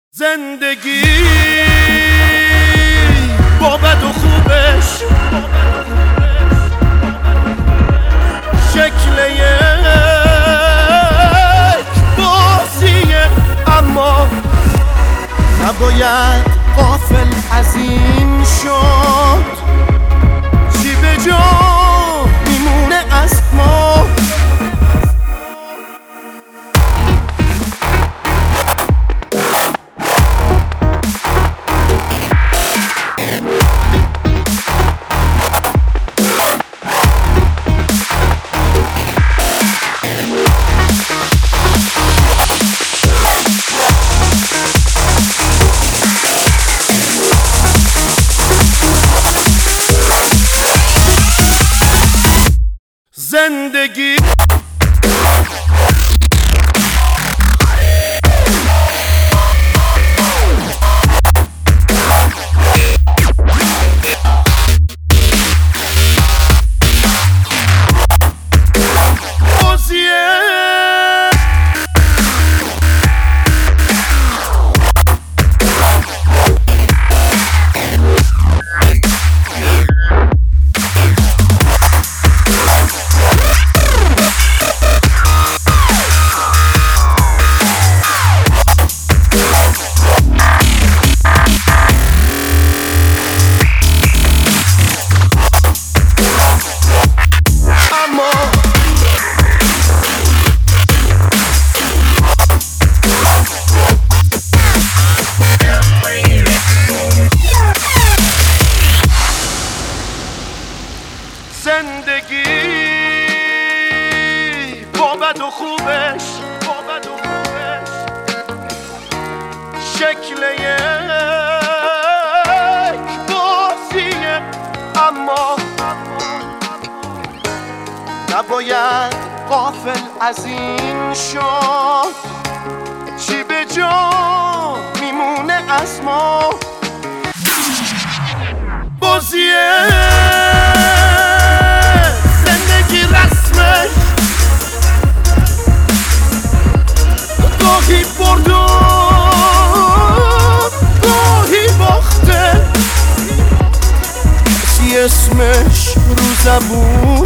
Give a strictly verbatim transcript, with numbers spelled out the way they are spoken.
زندگی با بد و خوبش شکل یک بازیه، اما نباید غافل از این شد چی به جا میمونه از ما. زندگی زندگی با بد و خوبش با بد و خوبش شکل یک بازیه، اما نباید غافل از این شد چی به جا میمونه از ما. بازیه گاهی برد و گاهی باخته، کسی اسمش رو زبون